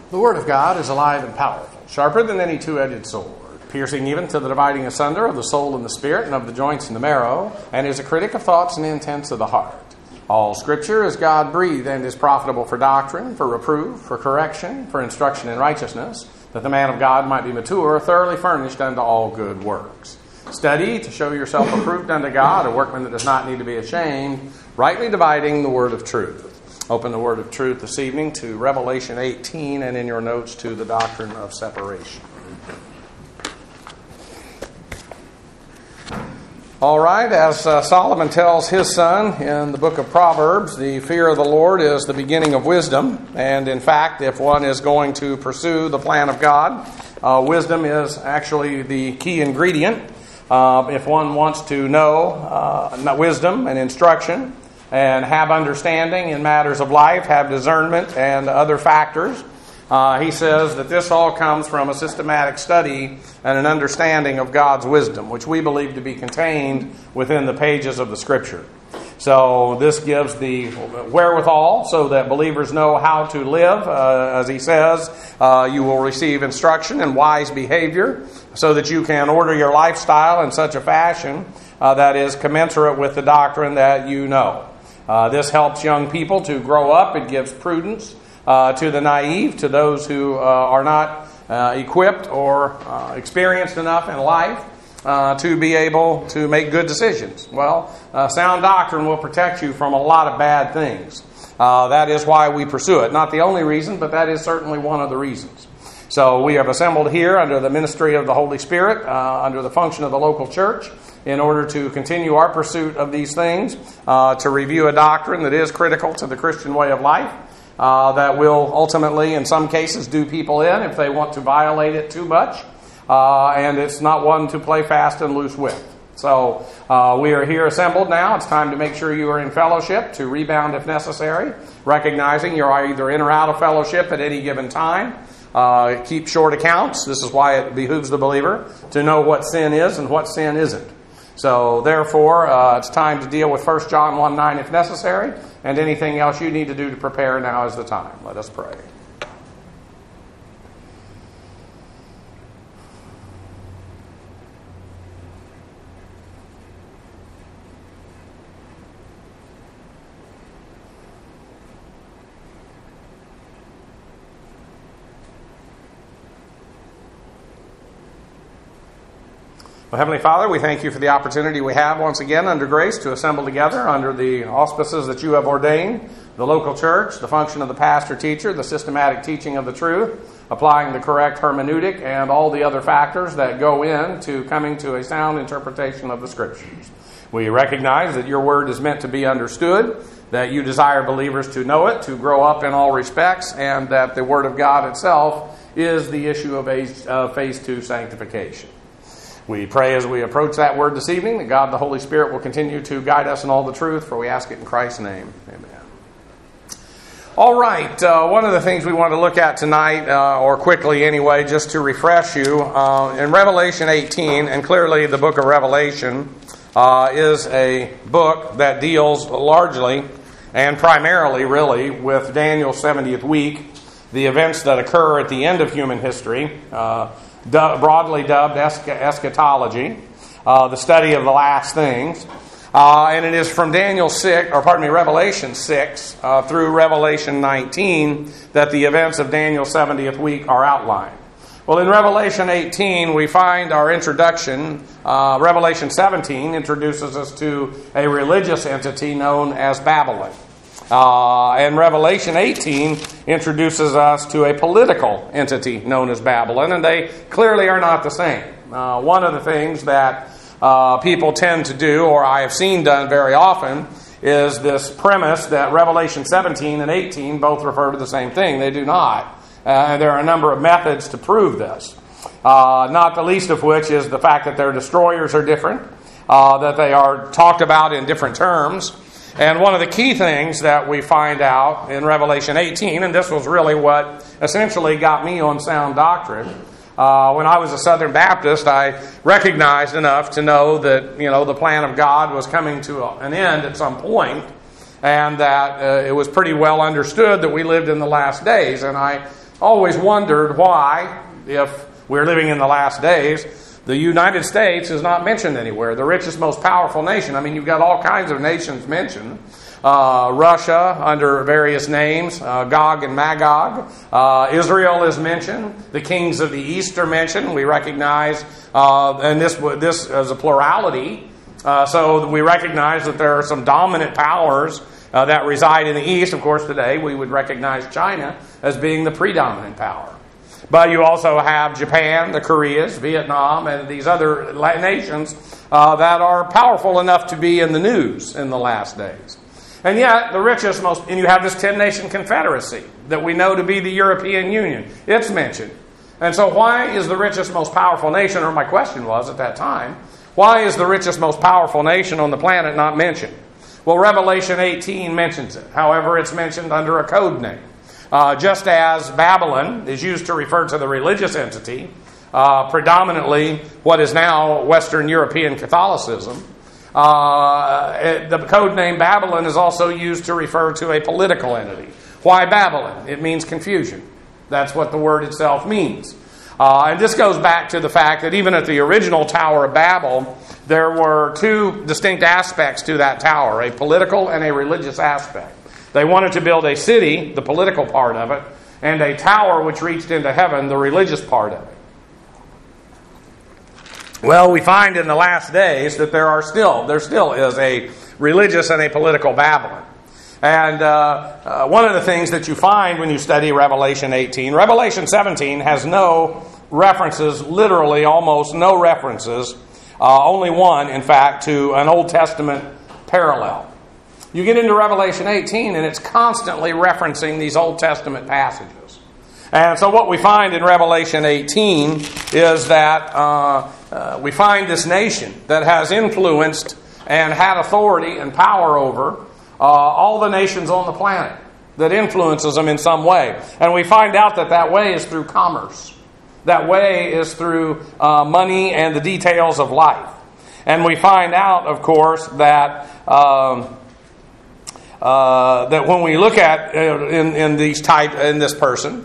The Word of God is alive and powerful, sharper than any two-edged sword, piercing even to the dividing asunder of the soul and the spirit and of the joints and the marrow, and is a critic of thoughts and intents of the heart. All Scripture is God-breathed and is profitable for doctrine, for reproof, for correction, for instruction in righteousness, that the man of God might be mature, thoroughly furnished unto all good works. Study to show yourself approved unto God, a workman that does not need to be ashamed, rightly dividing the word of truth. Open the word of truth this evening to Revelation 18 and in your notes to the doctrine of separation. All right, as Solomon tells his son in the book of Proverbs, the fear of the Lord is the beginning of wisdom. And in fact, if one is going to pursue the plan of God, wisdom is actually the key ingredient. If one wants to know wisdom and instruction and have understanding in matters of life, have discernment and other factors, he says that this all comes from a systematic study and an understanding of God's wisdom, which we believe to be contained within the pages of the Scripture. So this gives the wherewithal so that believers know how to live. As he says, you will receive instruction in wise behavior so that you can order your lifestyle in such a fashion that is commensurate with the doctrine that you know. This helps young people to grow up. It gives prudence to the naive, to those who are not equipped or experienced enough in life to be able to make good decisions. Well, sound doctrine will protect you from a lot of bad things. That is why we pursue it. Not the only reason, but that is certainly one of the reasons. So we have assembled here under the ministry of the Holy Spirit, under the function of the local church, in order to continue our pursuit of these things, to review a doctrine that is critical to the Christian way of life, that will ultimately, in some cases, do people in if they want to violate it too much. And it's not one to play fast and loose with. So we are here assembled now. It's time to make sure you are in fellowship, to rebound if necessary, recognizing you're either in or out of fellowship at any given time. Keep short accounts. This is why it behooves the believer to know what sin is and what sin isn't. So therefore, it's time to deal with 1 John 1:9 if necessary, and anything else you need to do to prepare, now is the time. Let us pray. Well, Heavenly Father, we thank you for the opportunity we have once again under grace to assemble together under the auspices that you have ordained, the local church, the function of the pastor-teacher, the systematic teaching of the truth, applying the correct hermeneutic, and all the other factors that go into coming to a sound interpretation of the Scriptures. We recognize that your word is meant to be understood, that you desire believers to know it, to grow up in all respects, and that the Word of God itself is the issue of phase 2 sanctification. We pray as we approach that word this evening that God the Holy Spirit will continue to guide us in all the truth, for we ask it in Christ's name. Amen. All right, one of the things we want to look at tonight, or quickly anyway, just to refresh you, in Revelation 18, and clearly the book of Revelation is a book that deals largely and primarily really with Daniel's 70th week, the events that occur at the end of human history, broadly dubbed eschatology, the study of the last things. And it is from Revelation 6 through Revelation 19 that the events of Daniel's 70th week are outlined. Well, in Revelation 18, we find our introduction. Revelation 17 introduces us to a religious entity known as Babylon. And Revelation 18 introduces us to a political entity known as Babylon, and they clearly are not the same. One of the things that people tend to do, or I have seen done very often, is this premise that Revelation 17 and 18 both refer to the same thing. They do not. And there are a number of methods to prove this. Not the least of which is the fact that their destroyers are different, that they are talked about in different terms. And one of the key things that we find out in Revelation 18, and this was really what essentially got me on sound doctrine, when I was a Southern Baptist, I recognized enough to know that, the plan of God was coming to an end at some point, and that it was pretty well understood that we lived in the last days. And I always wondered why, if we're living in the last days, the United States is not mentioned anywhere, the richest, most powerful nation. I mean, you've got all kinds of nations mentioned. Russia under various names, Gog and Magog. Israel is mentioned. The kings of the East are mentioned. We recognize, and this as a plurality, so we recognize that there are some dominant powers that reside in the East. Of course, today we would recognize China as being the predominant power. But you also have Japan, the Koreas, Vietnam, and these other nations that are powerful enough to be in the news in the last days. And yet, the richest, and you have this 10-nation confederacy that we know to be the European Union. It's mentioned. And so why is the richest, most powerful nation, or my question was at that time, why is the richest, most powerful nation on the planet not mentioned? Well, Revelation 18 mentions it. However, it's mentioned under a code name. Just as Babylon is used to refer to the religious entity, predominantly what is now Western European Catholicism, the code name Babylon is also used to refer to a political entity. Why Babylon? It means confusion. That's what the word itself means. And this goes back to the fact that even at the original Tower of Babel, there were two distinct aspects to that tower, a political and a religious aspect. They wanted to build a city, the political part of it, and a tower which reached into heaven, the religious part of it. Well, we find in the last days that there still is a religious and a political Babylon. And one of the things that you find when you study Revelation 18, Revelation 17 has no references, literally almost no references, only one, in fact, to an Old Testament parallel. You get into Revelation 18 and it's constantly referencing these Old Testament passages. And so what we find in Revelation 18 is that we find this nation that has influenced and had authority and power over all the nations on the planet, that influences them in some way. And we find out that way is through commerce. That way is through money and the details of life. And we find out, of course, that that when we look at in this person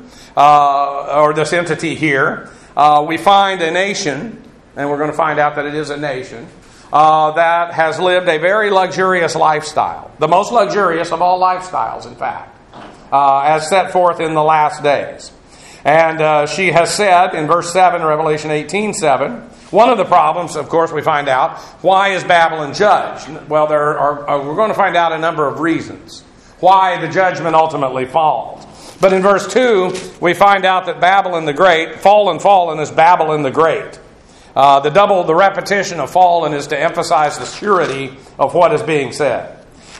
or this entity here, we find a nation, and we're going to find out that it is a nation that has lived a very luxurious lifestyle, the most luxurious of all lifestyles, in fact, as set forth in the last days. And she has said in verse 7, Revelation 18:7, one of the problems, of course, we find out, why is Babylon judged? Well, we're going to find out a number of reasons why the judgment ultimately falls. But in verse 2, we find out that Babylon the Great, fallen is Babylon the Great. The repetition of fallen is to emphasize the surety of what is being said.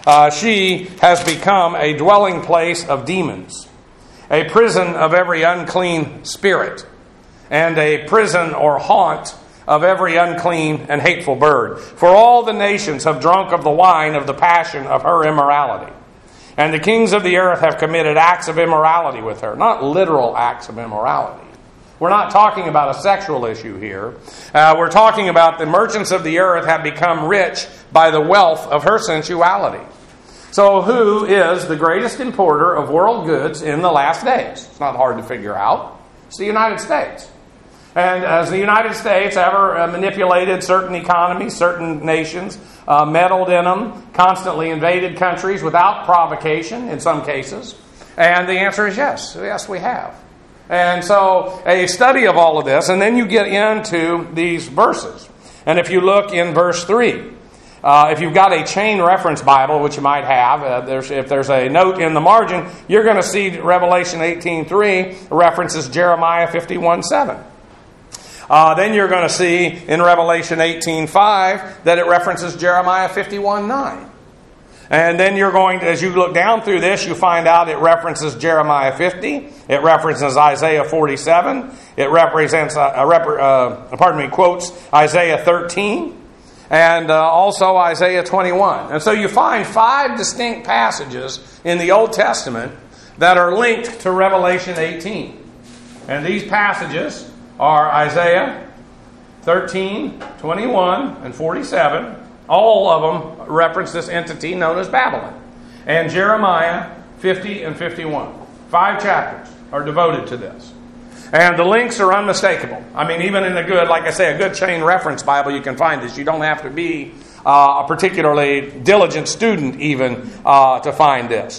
She has become a dwelling place of demons, a prison of every unclean spirit, and a prison or haunt of every unclean and hateful bird. For all the nations have drunk of the wine of the passion of her immorality. And the kings of the earth have committed acts of immorality with her. Not literal acts of immorality. We're not talking about a sexual issue here. We're talking about the merchants of the earth have become rich by the wealth of her sensuality. So who is the greatest importer of world goods in the last days? It's not hard to figure out. It's the United States. And as the United States ever manipulated certain economies, certain nations, meddled in them, constantly invaded countries without provocation in some cases? And the answer is yes. Yes, we have. And so a study of all of this, and then you get into these verses. And if you look in verse 3, if you've got a chain reference Bible, which you might have, if there's a note in the margin, you're going to see Revelation 18:3 references Jeremiah 51:7. Then you're going to see in Revelation 18:5 that it references Jeremiah 51:9. And then you're going to, as you look down through this, you find out it references Jeremiah 50. It references Isaiah 47. It quotes Isaiah 13. And also Isaiah 21. And so you find 5 distinct passages in the Old Testament that are linked to Revelation 18. And these passages are Isaiah 13, 21, and 47. All of them reference this entity known as Babylon. And Jeremiah 50 and 51. 5 chapters. are devoted to this. And the links are unmistakable. I mean, even in a good, like I say, a good chain reference Bible, you can find this. You don't have to be a particularly diligent student even to find this.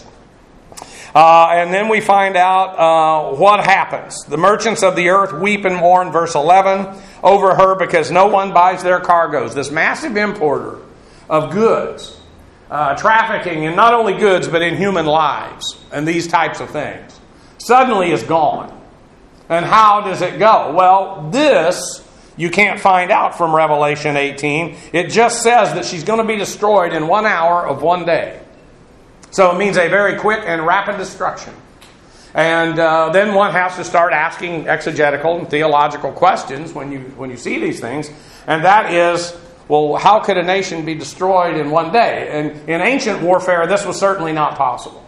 And then we find out what happens. The merchants of the earth weep and mourn, verse 11, over her because no one buys their cargoes. This massive importer of goods, trafficking in not only goods but in human lives and these types of things, suddenly is gone. And how does it go? Well, this you can't find out from Revelation 18. It just says that she's going to be destroyed in 1 hour of 1 day. So it means a very quick and rapid destruction. And then one has to start asking exegetical and theological questions when you see these things. And that is, well, how could a nation be destroyed in 1 day? And in ancient warfare, this was certainly not possible.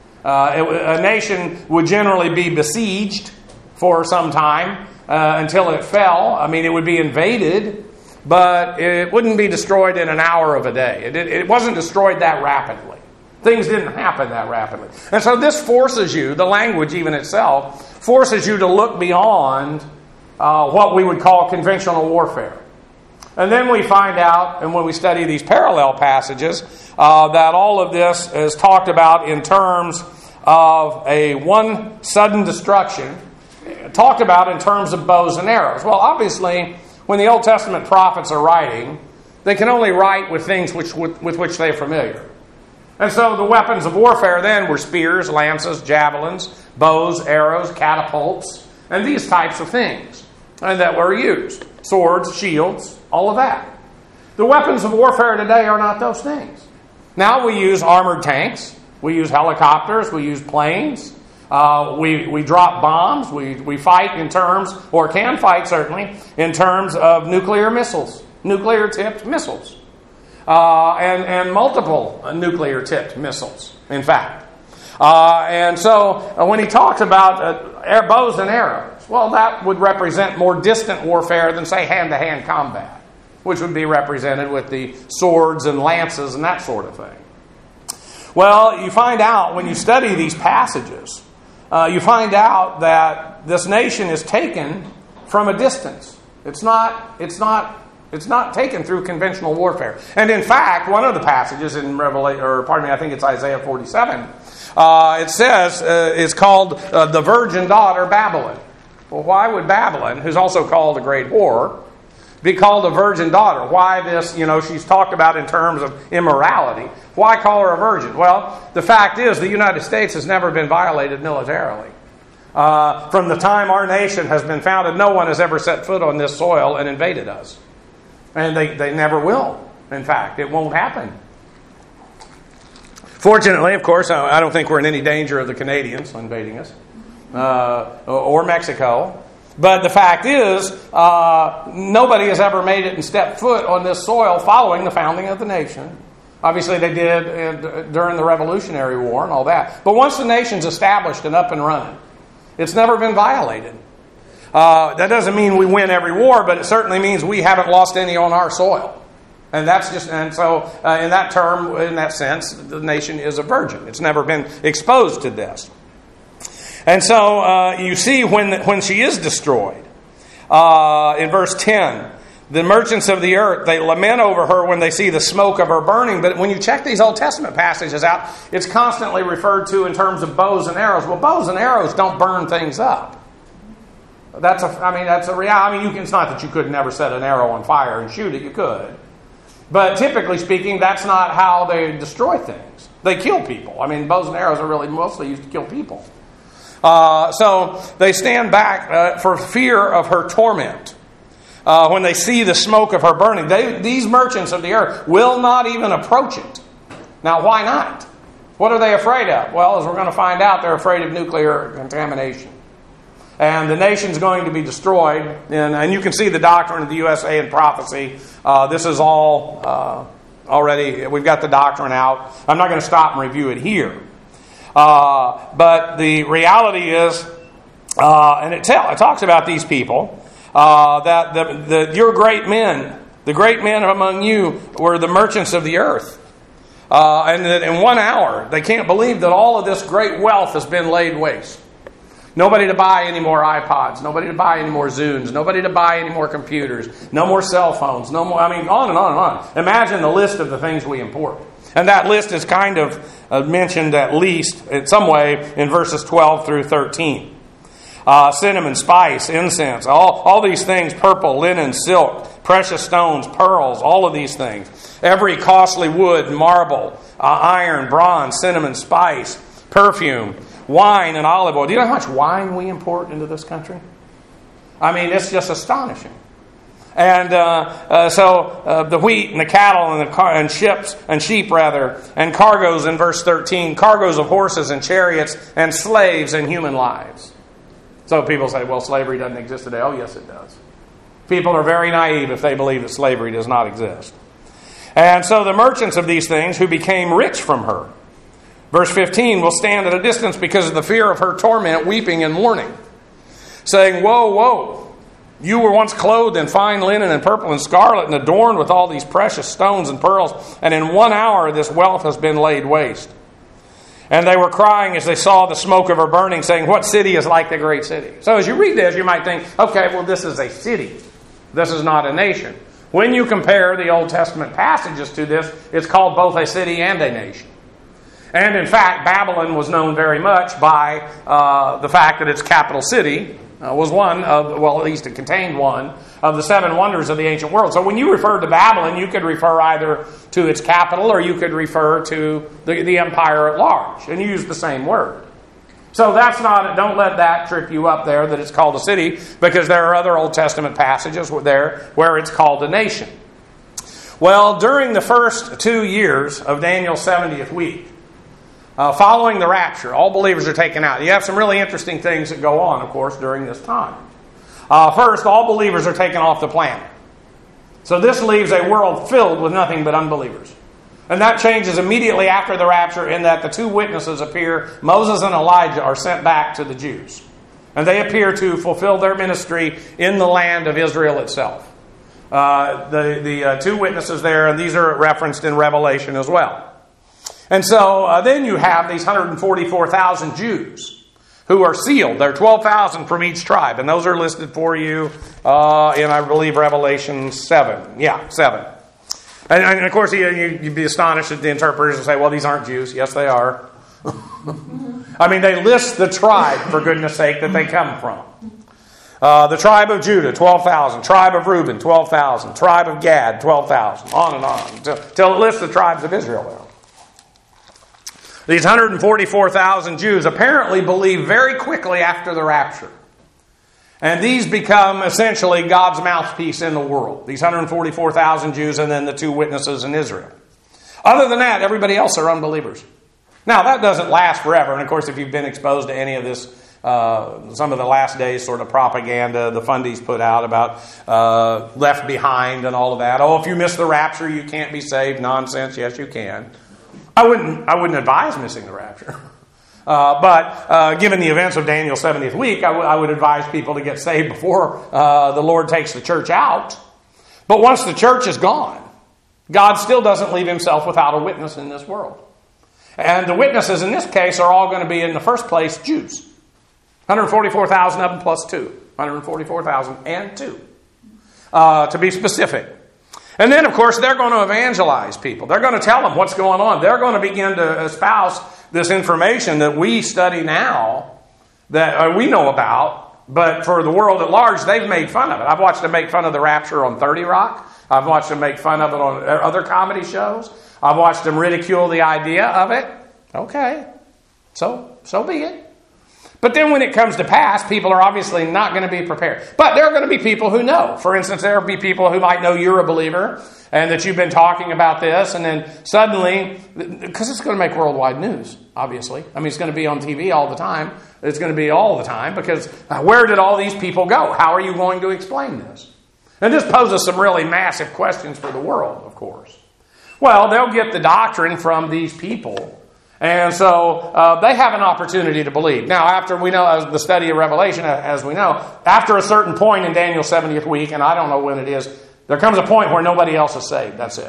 A nation would generally be besieged for some time until it fell. I mean, it would be invaded, but it wouldn't be destroyed in an hour of a day. It wasn't destroyed that rapidly. Things didn't happen that rapidly. And so this forces you, the language even itself, forces you to look beyond what we would call conventional warfare. And then we find out, and when we study these parallel passages, that all of this is talked about in terms of one sudden destruction, talked about in terms of bows and arrows. Well, obviously, when the Old Testament prophets are writing, they can only write with things with which they're familiar. And so the weapons of warfare then were spears, lances, javelins, bows, arrows, catapults, and these types of things and that were used. Swords, shields, all of that. The weapons of warfare today are not those things. Now we use armored tanks, we use helicopters, we use planes, we drop bombs, we fight in terms, or can fight certainly, in terms of nuclear missiles, nuclear-tipped missiles. And multiple nuclear-tipped missiles, in fact. And so when he talks about bows and arrows, well, that would represent more distant warfare than, say, hand-to-hand combat, which would be represented with the swords and lances and that sort of thing. Well, you find out when you study these passages, you find out that this nation is taken from a distance. It's not taken through conventional warfare. And in fact, one of the passages in I think it's Isaiah 47, it says it's called the virgin daughter Babylon. Well, why would Babylon, who's also called a great whore, be called a virgin daughter? Why this, she's talked about in terms of immorality. Why call her a virgin? Well, the fact is the United States has never been violated militarily. From the time our nation has been founded, no one has ever set foot on this soil and invaded us. And they never will. In fact, it won't happen. Fortunately, of course, I don't think we're in any danger of the Canadians invading us. Or Mexico. But the fact is, nobody has ever made it and stepped foot on this soil following the founding of the nation. Obviously, they did during the Revolutionary War and all that. But once the nation's established and up and running, it's never been violated. That doesn't mean we win every war, but it certainly means we haven't lost any on our soil. And so in that sense, the nation is a virgin. It's never been exposed to this. And so you see when she is destroyed, in verse 10, the merchants of the earth, they lament over her when they see the smoke of her burning. But when you check these Old Testament passages out, it's constantly referred to in terms of bows and arrows. Well, bows and arrows don't burn things up. That's a reality. It's not that you could never set an arrow on fire and shoot it. You could. But typically speaking, that's not how they destroy things. They kill people. Bows and arrows are really mostly used to kill people. So they stand back for fear of her torment. When they see the smoke of her burning, these merchants of the earth will not even approach it. Now, why not? What are they afraid of? Well, as we're going to find out, they're afraid of nuclear contamination. And the nation's going to be destroyed. And you can see the doctrine of the USA and prophecy. This is all already, we've got the doctrine out. I'm not going to stop and review it here. But the reality is, and it talks about these people, that your great men, the great men among you were the merchants of the earth. And that in 1 hour, they can't believe that all of this great wealth has been laid waste. Nobody to buy any more iPods. Nobody to buy any more Zunes. Nobody to buy any more computers. No more cell phones. No more, on and on and on. Imagine the list of the things we import. And that list is kind of mentioned at least in some way in verses 12 through 13. Cinnamon, spice, incense, all these things, purple, linen, silk, precious stones, pearls, all of these things. Every costly wood, marble, iron, bronze, cinnamon, spice, perfume, wine, and olive oil. Do you know how much wine we import into this country? I mean, it's just astonishing. And so the wheat and the cattle and ships and sheep and cargoes in verse 13, cargoes of horses and chariots and slaves and human lives. So people say, well, slavery doesn't exist today. Oh, yes, it does. People are very naive if they believe that slavery does not exist. And so the merchants of these things who became rich from her, verse 15, will stand at a distance because of the fear of her torment, weeping and mourning, saying, woe, woe. You were once clothed in fine linen and purple and scarlet and adorned with all these precious stones and pearls. And in 1 hour this wealth has been laid waste. And they were crying as they saw the smoke of her burning, saying, what city is like the great city? So as you read this, you might think, okay, well, this is a city. This is not a nation. When you compare the Old Testament passages to this, it's called both a city and a nation. And in fact, Babylon was known very much by the fact that its capital city was one of, well, at least it contained one of the 7 wonders of the ancient world. So when you refer to Babylon, you could refer either to its capital or you could refer to the empire at large and use the same word. So that's not, don't let that trip you up there that it's called a city, because there are other Old Testament passages there where it's called a nation. Well, during the first 2 years of Daniel's 70th week, following the rapture, all believers are taken out. You have some really interesting things that go on, of course, during this time. First, all believers are taken off the planet. So this leaves a world filled with nothing but unbelievers. And that changes immediately after the rapture in that the 2 witnesses appear. Moses and Elijah are sent back to the Jews. And they appear to fulfill their ministry in the land of Israel itself. The 2 witnesses there, and these are referenced in Revelation as well. And so then you have these 144,000 Jews who are sealed. There are 12,000 from each tribe. And those are listed for you in, I believe, Revelation 7. Yeah, 7. And of course, you'd be astonished at the interpreters and say, well, these aren't Jews. Yes, they are. I mean, they list the tribe, for goodness sake, that they come from. The tribe of Judah, 12,000. Tribe of Reuben, 12,000. Tribe of Gad, 12,000. On and on. Till it lists the tribes of Israel there. These 144,000 Jews apparently believe very quickly after the rapture. And these become essentially God's mouthpiece in the world. These 144,000 Jews and then the 2 witnesses in Israel. Other than that, everybody else are unbelievers. Now, that doesn't last forever. And of course, if you've been exposed to any of this, some of the last days sort of propaganda the fundies put out about left behind and all of that. Oh, if you miss the rapture, you can't be saved. Nonsense. Yes, you can. I wouldn't advise missing the rapture. But given the events of Daniel's 70th week, I would advise people to get saved before the Lord takes the church out. But once the church is gone, God still doesn't leave himself without a witness in this world. And the witnesses in this case are all going to be, in the first place, Jews. 144,000 of them plus 2. 144,000 and 2. To be specific. And then, of course, they're going to evangelize people. They're going to tell them what's going on. They're going to begin to espouse this information that we study now, that we know about, but for the world at large, they've made fun of it. I've watched them make fun of the rapture on 30 Rock. I've watched them make fun of it on other comedy shows. I've watched them ridicule the idea of it. Okay, so be it. But then when it comes to pass, people are obviously not going to be prepared. But there are going to be people who know. For instance, there will be people who might know you're a believer and that you've been talking about this, and then suddenly, because it's going to make worldwide news, obviously. I mean, it's going to be on TV all the time. It's going to be all the time, because where did all these people go? How are you going to explain this? And this poses some really massive questions for the world, of course. Well, they'll get the doctrine from these people. And so they have an opportunity to believe. Now, after we know, as the study of Revelation, as we know, after a certain point in Daniel's 70th week, and I don't know when it is, there comes a point where nobody else is saved. That's it.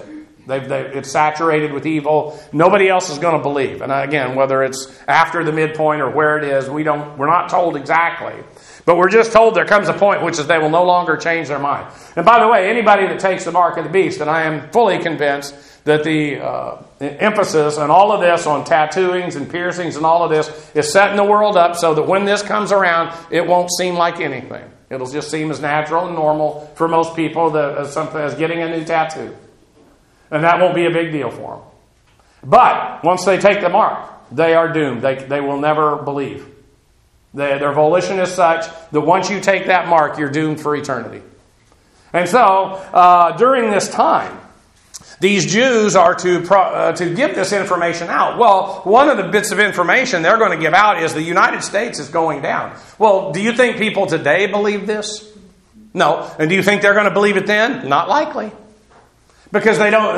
It's saturated with evil. Nobody else is going to believe. And again, whether it's after the midpoint or where it is, we're not told exactly. But we're just told there comes a point which is they will no longer change their mind. And by the way, anybody that takes the mark of the beast, and I am fully convinced that the emphasis on all of this, on tattooings and piercings and all of this, is setting the world up so that when this comes around, it won't seem like anything. It'll just seem as natural and normal for most people as getting a new tattoo. And that won't be a big deal for them. But once they take the mark, they are doomed. They will never believe. Their volition is such that once you take that mark, you're doomed for eternity. And so, during this time, these Jews are to give this information out. Well, one of the bits of information they're going to give out is the United States is going down. Well, do you think people today believe this? No. And do you think they're going to believe it then? Not likely. Because they don't,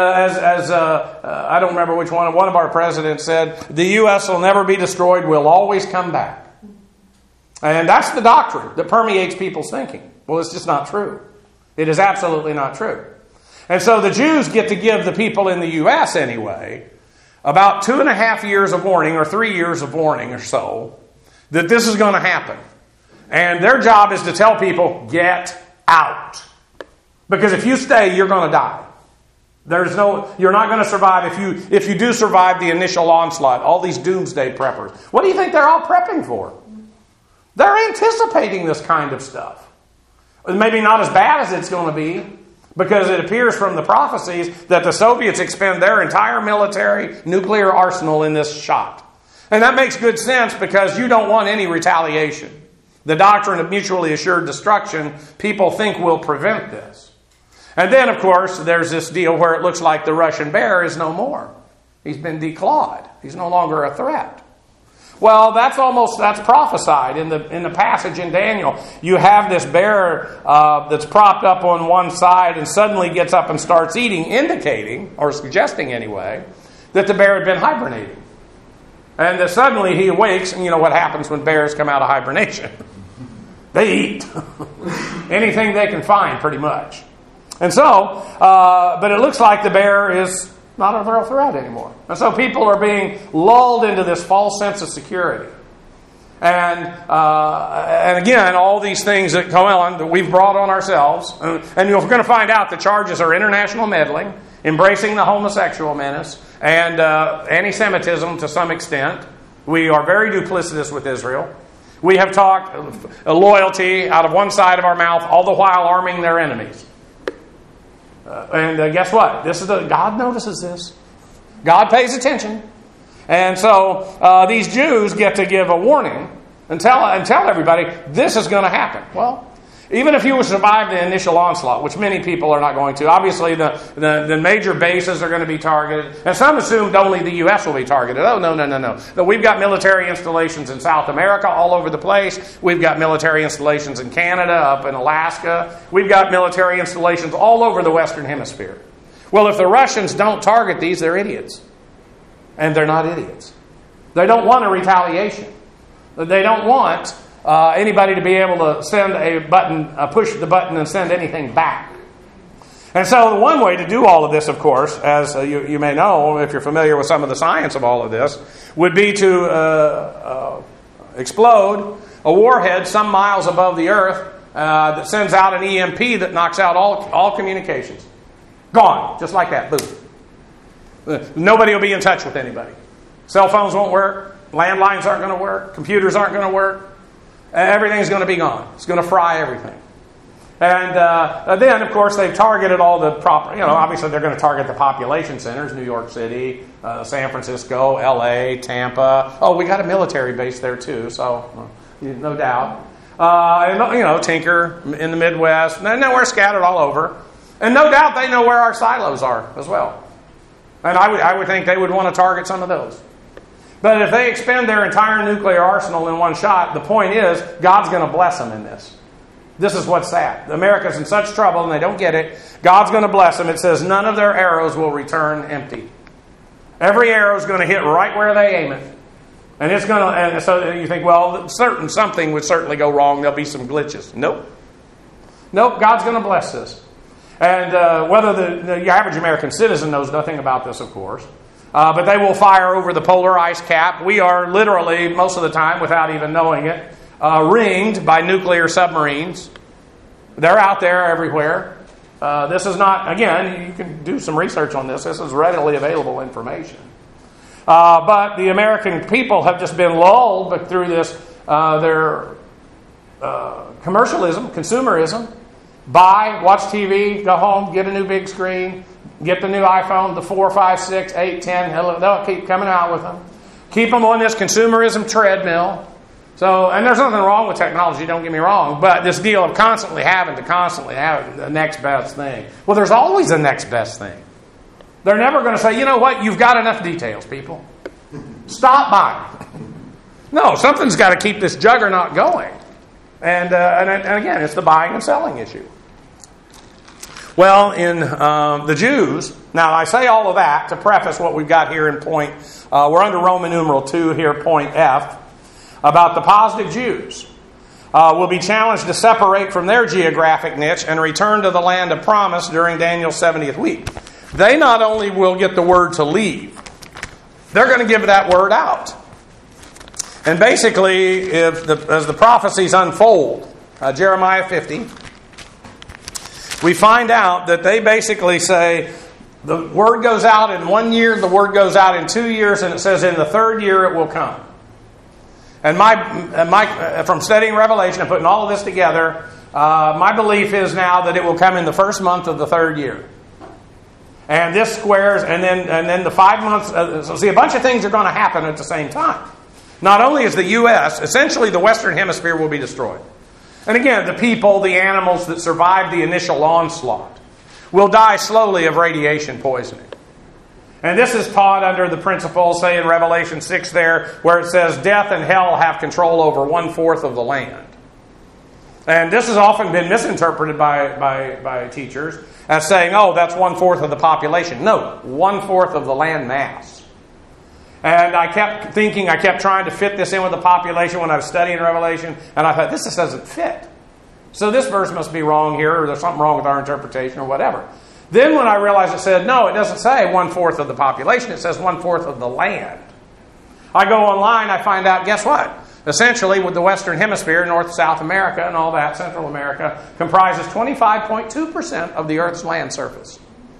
I don't remember which one of our presidents said, the U.S. will never be destroyed, we'll always come back. And that's the doctrine that permeates people's thinking. Well, it's just not true. It is absolutely not true. And so the Jews get to give the people in the U.S. anyway about 2.5 years of warning or 3 years of warning or so that this is going to happen. And their job is to tell people, get out. Because if you stay, you're going to die. You're not going to survive if you do survive the initial onslaught. All these doomsday preppers. What do you think they're all prepping for? They're anticipating this kind of stuff. Maybe not as bad as it's going to be, because it appears from the prophecies that the Soviets expend their entire military nuclear arsenal in this shot. And that makes good sense because you don't want any retaliation. The doctrine of mutually assured destruction, people think, will prevent this. And then, of course, there's this deal where it looks like the Russian bear is no more. He's been declawed. He's no longer a threat. Well, that's prophesied in the passage in Daniel. You have this bear that's propped up on one side and suddenly gets up and starts eating, indicating, or suggesting anyway, that the bear had been hibernating. And that suddenly he awakes, and you know what happens when bears come out of hibernation. They eat anything they can find, pretty much. And so, but it looks like the bear is not a real threat anymore. And so people are being lulled into this false sense of security. And again, all these things that go on that we've brought on ourselves. And you're going to find out the charges are international meddling, embracing the homosexual menace, and anti-Semitism to some extent. We are very duplicitous with Israel. We have talked loyalty out of one side of our mouth, all the while arming their enemies. And guess what? God notices this. God pays attention. And so these Jews get to give a warning and tell everybody this is going to happen. Well, even if you survive the initial onslaught, which many people are not going to, obviously the major bases are going to be targeted. And some assumed only the U.S. will be targeted. Oh, no. We've got military installations in South America all over the place. We've got military installations in Canada, up in Alaska. We've got military installations all over the Western Hemisphere. Well, if the Russians don't target these, they're idiots. And they're not idiots. They don't want a retaliation. They don't want anybody to be able to send a button, push the button and send anything back. And so the one way to do all of this, of course, as you may know, if you're familiar with some of the science of all of this, would be to explode a warhead some miles above the Earth that sends out an EMP that knocks out all communications. Gone. Just like that. Boom. Nobody will be in touch with anybody. Cell phones won't work. Landlines aren't going to work. Computers aren't going to work. Everything's going to be gone. It's going to fry everything. And then, of course, they've targeted all the proper, obviously they're going to target the population centers, New York City, San Francisco, L.A., Tampa. Oh, we got a military base there, too, so no doubt. And, Tinker in the Midwest. And we're scattered all over. And no doubt they know where our silos are as well. And I would think they would want to target some of those. But if they expend their entire nuclear arsenal in one shot, the point is, God's going to bless them in this. This is what's sad. America's in such trouble and they don't get it. God's going to bless them. It says none of their arrows will return empty. Every arrow is going to hit right where they aim it. And it's going to, and so you think, well, something would certainly go wrong. There'll be some glitches. Nope. God's going to bless this. And whether the average American citizen knows nothing about this, of course. But they will fire over the polar ice cap. We are literally, most of the time, without even knowing it, ringed by nuclear submarines. They're out there everywhere. This is not, again, you can do some research on this. This is readily available information. But the American people have just been lulled through this, their commercialism, consumerism. Buy, watch TV, go home, get a new big screen, get the new iPhone, the 4, 5, 6, 8, 10. They'll keep coming out with them. Keep them on this consumerism treadmill. So, and there's nothing wrong with technology, don't get me wrong, but this deal of constantly having the next best thing. Well, there's always a next best thing. They're never going to say, you know what, you've got enough details, people. Stop buying. No, something's got to keep this juggernaut going. And again, it's the buying and selling issue. Well, in the Jews, now I say all of that to preface what we've got here in point. We're under Roman numeral 2 here, point F, about the positive Jews. Will be challenged to separate from their geographic niche and return to the land of promise during Daniel's 70th week. They not only will get the word to leave, they're going to give that word out. And basically, as the prophecies unfold, Jeremiah 50, we find out that they basically say the word goes out in 1 year, the word goes out in 2 years, and it says in the third year it will come. And my from studying Revelation and putting all of this together, my belief is now that it will come in the first month of the third year. And this squares, and then the 5 months. So see, a bunch of things are going to happen at the same time. Not only is the U.S., essentially the Western Hemisphere will be destroyed. And again, the people, the animals that survived the initial onslaught will die slowly of radiation poisoning. And this is taught under the principle, say in Revelation 6 there, where it says death and hell have control over 1/4 of the land. And this has often been misinterpreted by teachers as saying, oh, that's 1/4 of the population. No, 1/4 of the land mass. And I kept trying to fit this in with the population when I was studying Revelation, and I thought, this just doesn't fit. So this verse must be wrong here, or there's something wrong with our interpretation, or whatever. Then when I realized it said, no, it doesn't say 1/4 of the population, it says 1/4 of the land. I go online, I find out, guess what? Essentially, with the Western Hemisphere, North, South America, and all that, Central America, comprises 25.2% of the Earth's land surface.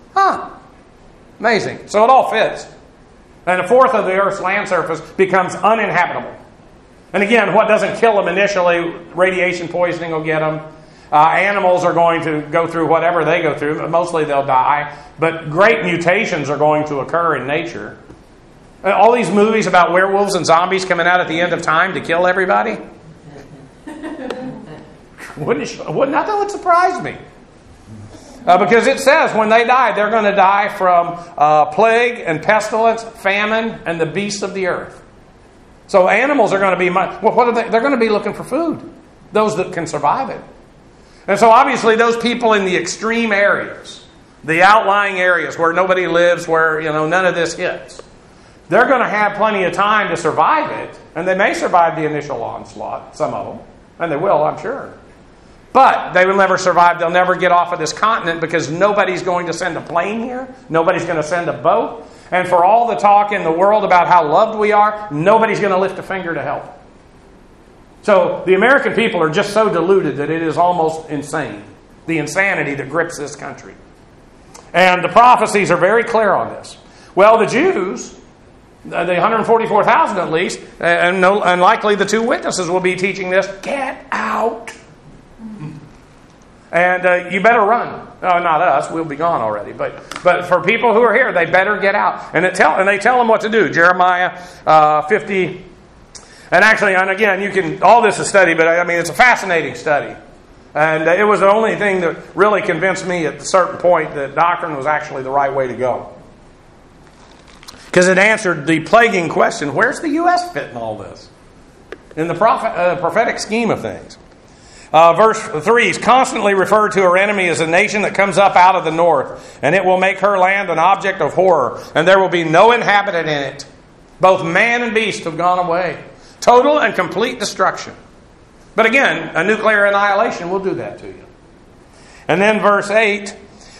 Amazing. So it all fits. And 1/4 of the Earth's land surface becomes uninhabitable. And again, what doesn't kill them initially, radiation poisoning will get them. Animals are going to go through whatever they go through. Mostly they'll die. But great mutations are going to occur in nature. All these movies about werewolves and zombies coming out at the end of time to kill everybody. Nothing would surprise me. Because it says when they die, they're going to die from plague and pestilence, famine, and the beasts of the earth. So animals are going to be... what are they? They're going to be looking for food. Those that can survive it. And so obviously those people in the extreme areas, the outlying areas where nobody lives, where none of this hits, they're going to have plenty of time to survive it. And they may survive the initial onslaught, some of them. And they will, I'm sure. But they will never survive. They'll never get off of this continent because nobody's going to send a plane here. Nobody's going to send a boat. And for all the talk in the world about how loved we are, nobody's going to lift a finger to help. So the American people are just so deluded that it is almost insane. The insanity that grips this country. And the prophecies are very clear on this. Well, the Jews, the 144,000 at least, and likely the 2 witnesses will be teaching this, get out. And you better run. No, not us. We'll be gone already. But for people who are here, they better get out. And they tell them what to do. Jeremiah 50. And again, all this is study, but it's a fascinating study. And it was the only thing that really convinced me at a certain point that doctrine was actually the right way to go. Because it answered the plaguing question, where's the U.S. fit in all this? In the prophetic scheme of things. Verse 3 is constantly referred to her enemy as a nation that comes up out of the north, and it will make her land an object of horror, and there will be no inhabitant in it. Both man and beast have gone away. Total and complete destruction. But again, a nuclear annihilation will do that to you. And then verse 8,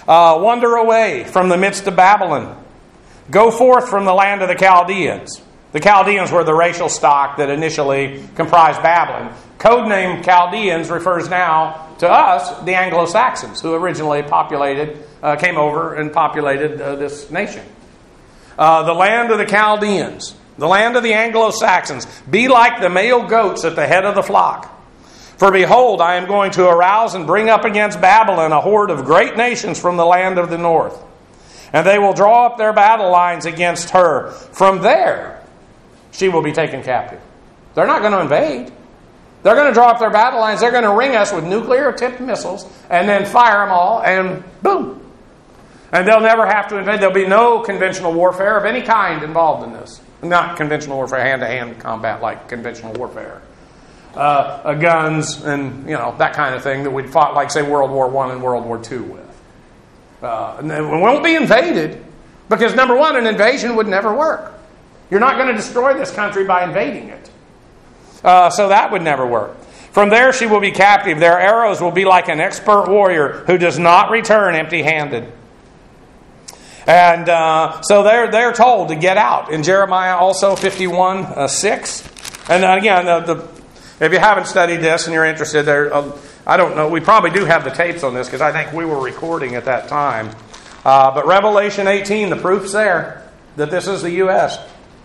Wander away from the midst of Babylon. Go forth from the land of the Chaldeans. The Chaldeans were the racial stock that initially comprised Babylon. Codename Chaldeans refers now to us, the Anglo-Saxons, who originally came over and populated this nation. The land of the Chaldeans, the land of the Anglo-Saxons, be like the male goats at the head of the flock. For behold, I am going to arouse and bring up against Babylon a horde of great nations from the land of the north. And they will draw up their battle lines against her. From there, she will be taken captive. They're not going to invade. They're going to draw up their battle lines. They're going to ring us with nuclear-tipped missiles and then fire them all, and boom. And they'll never have to invade. There'll be no conventional warfare of any kind involved in this. Not conventional warfare, hand-to-hand combat like conventional warfare. Guns and, that kind of thing that we'd fought like, say, World War I and World War II with. And it won't be invaded because, number one, an invasion would never work. You're not going to destroy this country by invading it. So that would never work. From there she will be captive. Their arrows will be like an expert warrior who does not return empty-handed. And so they're told to get out. In Jeremiah also 51:6. And again, if you haven't studied this and you're interested, I don't know. We probably do have the tapes on this because I think we were recording at that time. But Revelation 18, the proof's there that this is the U.S.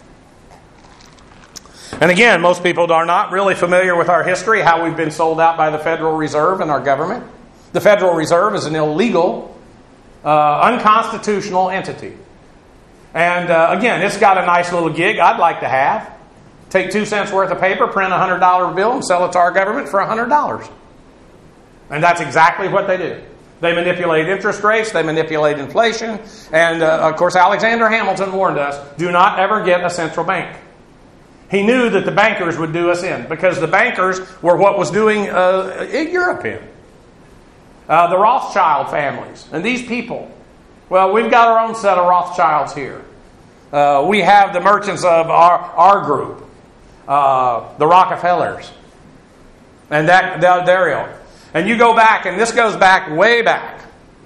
And again, most people are not really familiar with our history, how we've been sold out by the Federal Reserve and our government. The Federal Reserve is an illegal, unconstitutional entity. And again, it's got a nice little gig I'd like to have. Take 2 cents worth of paper, print a $100 bill, and sell it to our government for $100. And that's exactly what they do. They manipulate interest rates, they manipulate inflation, and of course Alexander Hamilton warned us, do not ever get a central bank. He knew that the bankers would do us in, because the bankers were what was doing Europe in. The Rothschild families, and these people, well, we've got our own set of Rothschilds here. We have the merchants of our group, the Rockefellers, and their ilk. And you go back, and this goes back way back.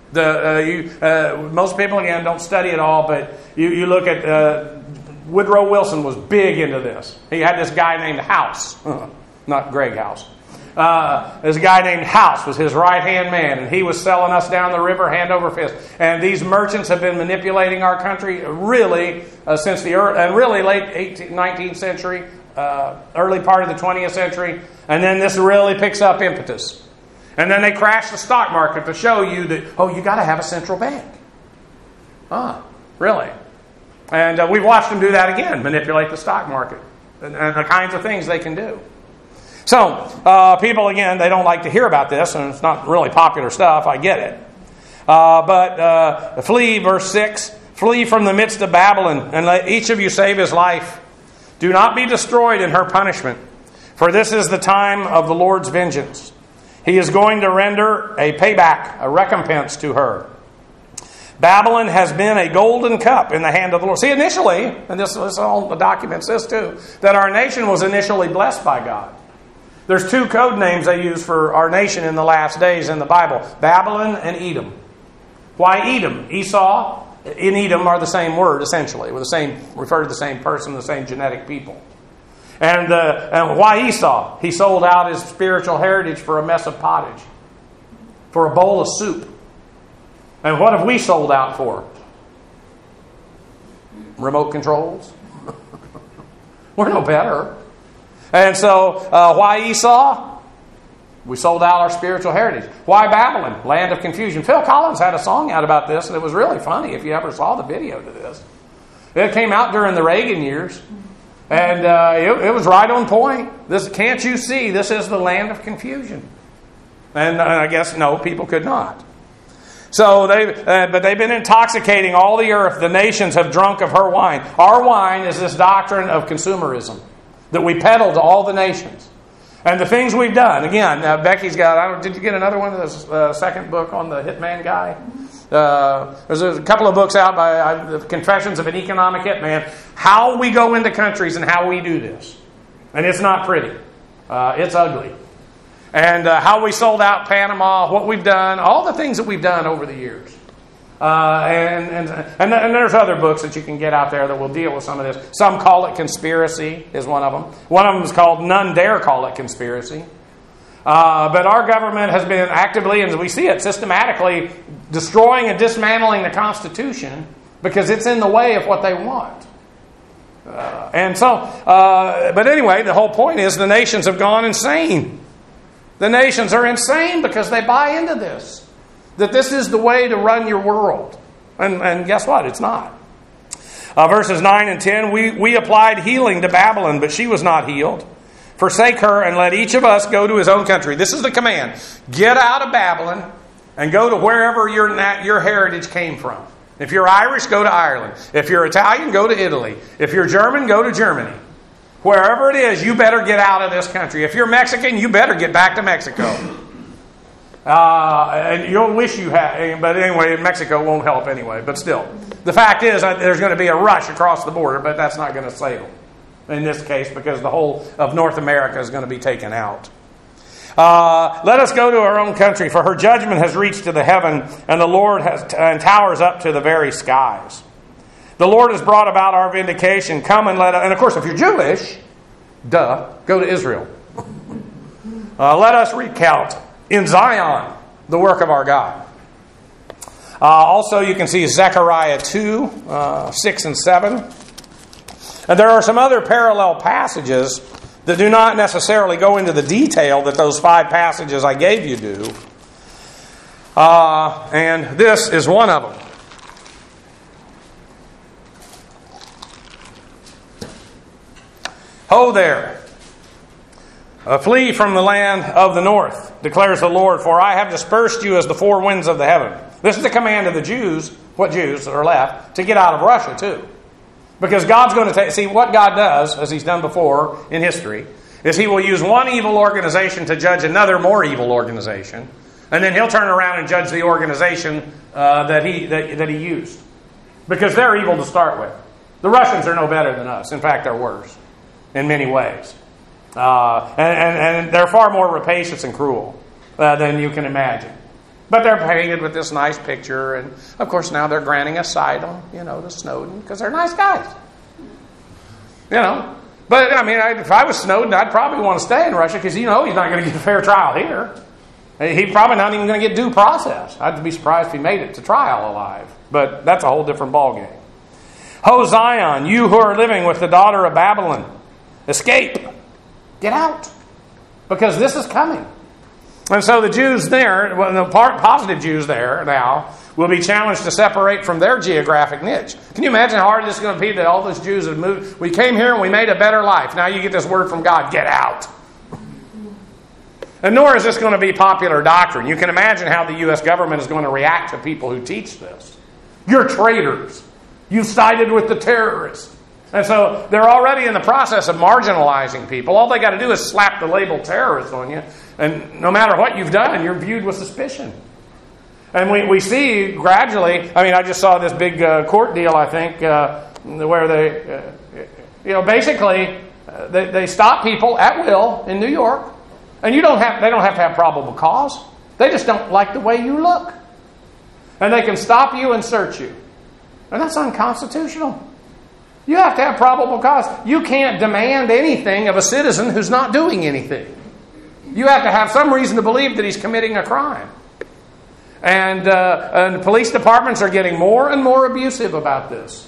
Most people, again, don't study it all, but you look at Woodrow Wilson was big into this. He had this guy named House, not Greg House. This guy named House was his right-hand man, and he was selling us down the river hand over fist. And these merchants have been manipulating our country really since the late 19th century, early part of the 20th century, and then this really picks up impetus. And then they crash the stock market to show you that, you got to have a central bank. Really? And we've watched them do that again, manipulate the stock market and the kinds of things they can do. So, people, again, they don't like to hear about this, and it's not really popular stuff, I get it. But flee, verse 6, flee from the midst of Babylon, and let each of you save his life. Do not be destroyed in her punishment, for this is the time of the Lord's vengeance. He is going to render a payback, a recompense to her. Babylon has been a golden cup in the hand of the Lord. See, initially, and this all documents this too, that our nation was initially blessed by God. There's 2 code names they use for our nation in the last days in the Bible. Babylon and Edom. Why Edom? Esau and Edom are the same word, essentially. Refer to the same person, the same genetic people. And why Esau? He sold out his spiritual heritage for a mess of pottage. For a bowl of soup. And what have we sold out for? Remote controls? We're no better. And so, why Esau? We sold out our spiritual heritage. Why Babylon? Land of confusion. Phil Collins had a song out about this, and it was really funny if you ever saw the video to this. It came out during the Reagan years, and it was right on point. Can't you see? This is the land of confusion. And I guess, no, people could not. So but they've been intoxicating all the earth. The nations have drunk of her wine. Our wine is this doctrine of consumerism that we peddle to all the nations. And the things we've done. Again, Becky's got, did you get another one of this second book on the Hitman guy? There's a couple of books out by the Confessions of an Economic Hitman. How we go into countries and how we do this. And it's not pretty. It's ugly. And how we sold out Panama, what we've done, all the things that we've done over the years. And there's other books that you can get out there that will deal with some of this. Some call it conspiracy, is one of them. One of them is called None Dare Call It Conspiracy. But our government has been actively, and we see it systematically, destroying and dismantling the Constitution because it's in the way of what they want. But anyway, the whole point is the nations have gone insane. The nations are insane because they buy into this. That this is the way to run your world. And guess what? It's not. Verses 9 and 10, we applied healing to Babylon, but she was not healed. Forsake her and let each of us go to his own country. This is the command. Get out of Babylon and go to wherever your heritage came from. If you're Irish, go to Ireland. If you're Italian, go to Italy. If you're German, go to Germany. Wherever it is, you better get out of this country. If you're Mexican, you better get back to Mexico. And you'll wish you had, but anyway, Mexico won't help anyway. But still, the fact is that there's going to be a rush across the border, but that's not going to save them in this case because the whole of North America is going to be taken out. Let us go to our own country, for her judgment has reached to the heaven, and the Lord and towers up to the very skies. The Lord has brought about our vindication. Come and let us, and of course, if you're Jewish, go to Israel. Let us recount in Zion the work of our God. Also, you can see Zechariah 2, 6 and 7. And there are some other parallel passages that do not necessarily go into the detail that those 5 passages I gave you do. And this is one of them. Ho there! Flee from the land of the north, declares the Lord, for I have dispersed you as the 4 winds of the heaven. This is the command of the Jews, what Jews are left, to get out of Russia too. Because God's going to see what God does, as He's done before in history, is He will use one evil organization to judge another more evil organization, and then He'll turn around and judge the organization that He used. Because they're evil to start with. The Russians are no better than us. In fact, they're worse in many ways. And they're far more rapacious and cruel than you can imagine. But they're painted with this nice picture, and of course now they're granting asylum, to Snowden, because they're nice guys. But I mean, if I was Snowden, I'd probably want to stay in Russia because he's not going to get a fair trial here. He's probably not even going to get due process. I'd be surprised if he made it to trial alive. But that's a whole different ballgame. Ho Zion, you who are living with the daughter of Babylon, escape. Get out. Because this is coming. And so the Jews there, the positive Jews there now, will be challenged to separate from their geographic niche. Can you imagine how hard this is going to be that all those Jews have moved? We came here and we made a better life. Now you get this word from God, get out. And nor is this going to be popular doctrine. You can imagine how the U.S. government is going to react to people who teach this. You're traitors. You've sided with the terrorists. And so they're already in the process of marginalizing people. All they got to do is slap the label terrorist on you. And no matter what you've done, you're viewed with suspicion. And we see gradually, I just saw this big court deal, I think, where they, basically, they stop people at will in New York. And they don't have to have probable cause. They just don't like the way you look. And they can stop you and search you. And that's unconstitutional. You have to have probable cause. You can't demand anything of a citizen who's not doing anything. You have to have some reason to believe that he's committing a crime. And police departments are getting more and more abusive about this.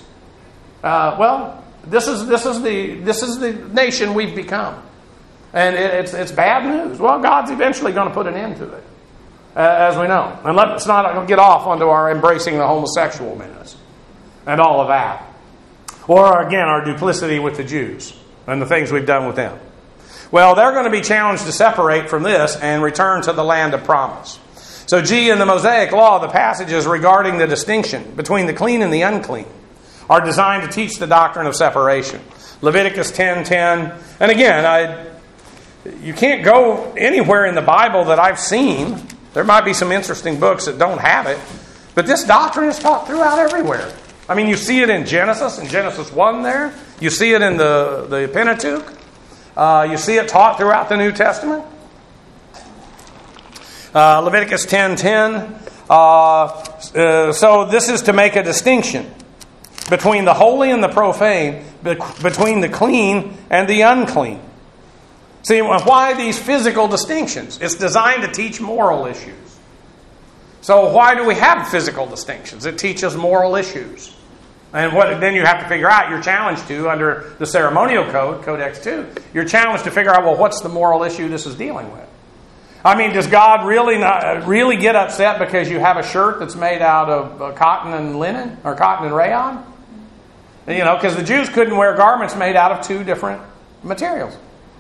This is the nation we've become. And it's bad news. Well, God's eventually going to put an end to it, as we know. And let's not get off onto our embracing the homosexual menace and all of that. Or, again, our duplicity with the Jews and the things we've done with them. Well, they're going to be challenged to separate from this and return to the land of promise. So, in the Mosaic Law, the passages regarding the distinction between the clean and the unclean are designed to teach the doctrine of separation. Leviticus 10:10. And again, you can't go anywhere in the Bible that I've seen. There might be some interesting books that don't have it. But this doctrine is taught throughout everywhere. You see it in Genesis 1 there. You see it in the Pentateuch. You see it taught throughout the New Testament. Leviticus 10:10. So this is to make a distinction between the holy and the profane, between the clean and the unclean. See, why these physical distinctions? It's designed to teach moral issues. So why do we have physical distinctions? It teaches moral issues. And then you have to figure out, you're challenged to, under the ceremonial code, Codex 2, you're challenged to figure out, well, what's the moral issue this is dealing with? I mean, does God really get upset because you have a shirt that's made out of cotton and linen, or cotton and rayon? You know, because the Jews couldn't wear garments made out of two different materials.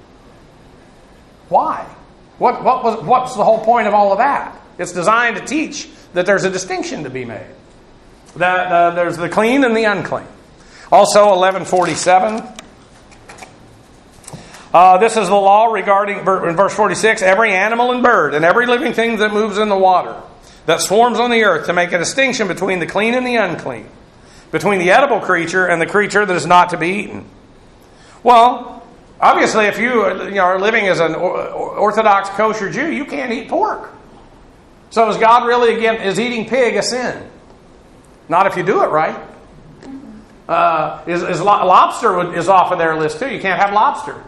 Why? What's the whole point of all of that? It's designed to teach that there's a distinction to be made. That there's the clean and the unclean. Also, 1147. This is the law regarding, in verse 46, every animal and bird and every living thing that moves in the water, that swarms on the earth, to make a distinction between the clean and the unclean, between the edible creature and the creature that is not to be eaten. Well, obviously, if you are living as an Orthodox kosher Jew, you can't eat pork. So is God really, again, is eating pig a sin? Not if you do it right. Lobster is off of their list too. You can't have lobster.